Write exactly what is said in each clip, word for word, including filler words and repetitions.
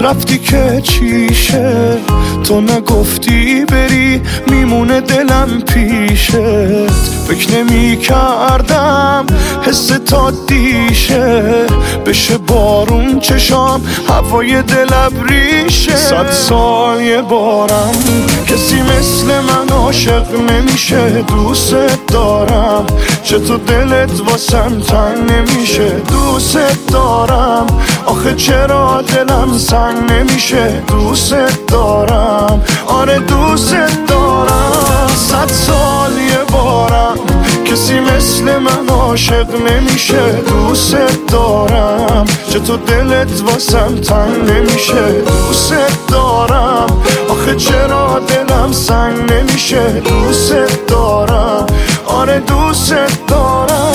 رفتی که چیشه، تو نگفتی بری میمونه دلم پیشت. فکر نمی کردم حس تا دیشه، بشه بارون چشام هوای دل ابریشه. صد سال یه بارم کسی مثل من عاشق نمیشه. دوست دارم چطور دلت واسم تنگ نمیشه. دوست دارم آخه چرا دلم سنگ نمیشه. دوست دارم آره دوست دارم. صد سال یه بارم کسی مثل من عاشق نمیشه. دوست دارم چطور دلت واسم تنگ نمیشه. دوست دارم آخه چرا دلم سنگ نمیشه. دوست دارم آره دوست دارم.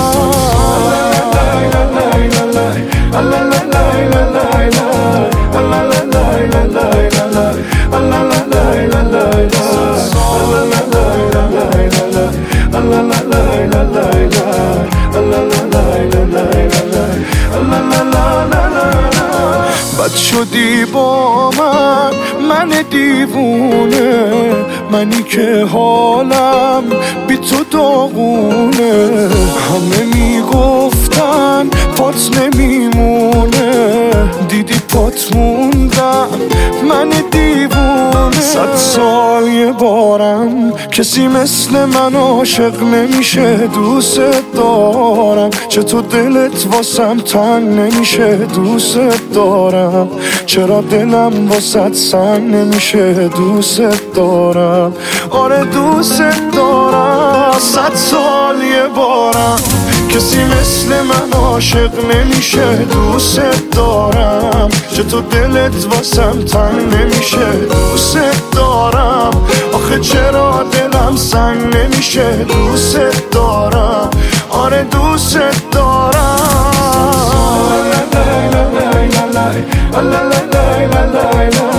بد شدی با من من دیوونه، منی که حالم بی تو داغونه. همه میگفتن پات نمیمونه، دیدی پات موندم من دیوونه. صد سال یه بارم کسی مثل من عاشق نمیشه. دوست دارم چطور دلت واسم تنگ نمیشه. دوست دارم چرا دلم واسط سنگ نمیشه. دوست دارم آره دوست دارم. صد سال یه بارم کسی مثل من عاشق نمیشه. دوست دارم چطور دلت واسم تنگ نمیشه. دوست دارم آخه چرا دلم سنگ نمیشه. دوست دارم آره دوست دارم.